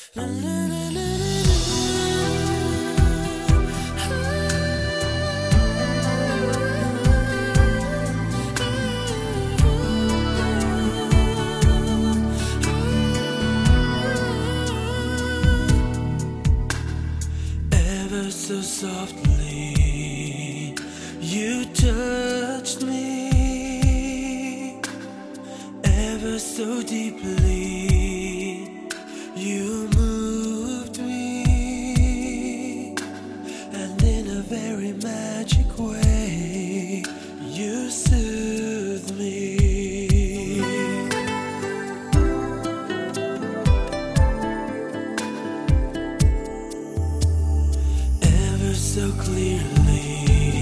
Ever so softly, you touched me. Ever so deeply, you moved me. And in a very magic way, you soothed me. So clearly,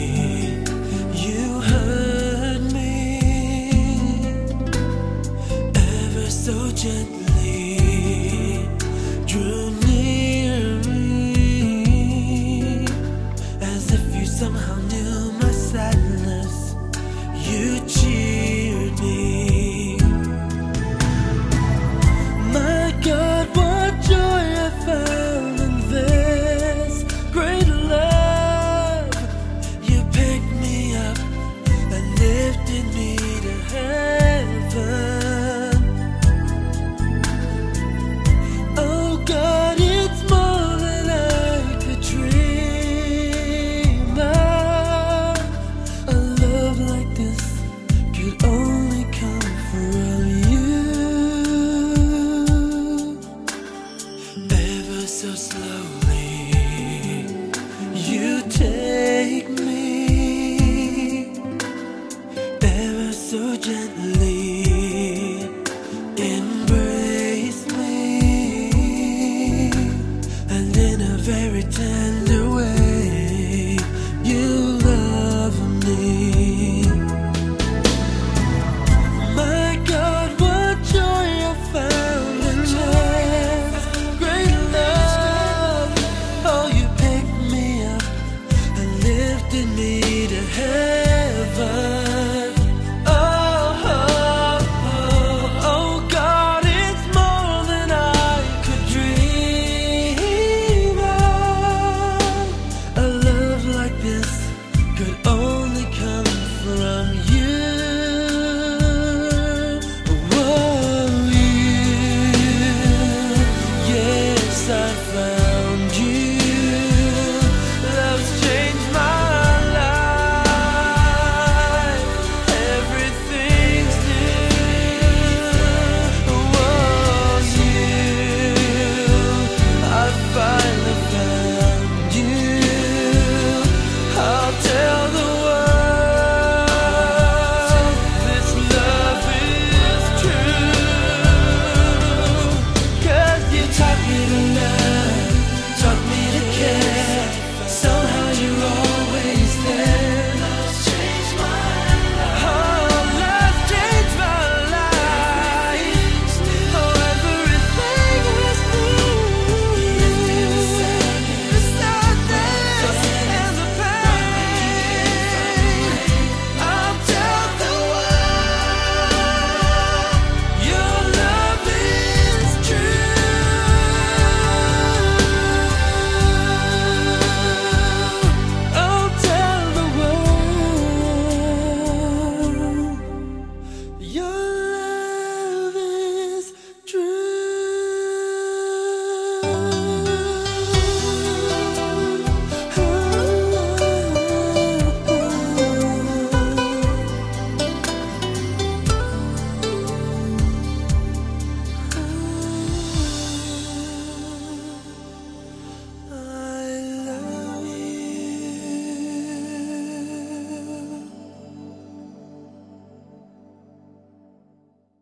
you heard me. Ever so gently, drew near me. As if you somehow knew my sadness, you cheered me. My God, what joy I found in this great love. Lifted me to heaven. Oh God, it's more than I could dream of. A love like this could only come from you. Ever so slowly, you take me. So gently embrace me, and in a very tender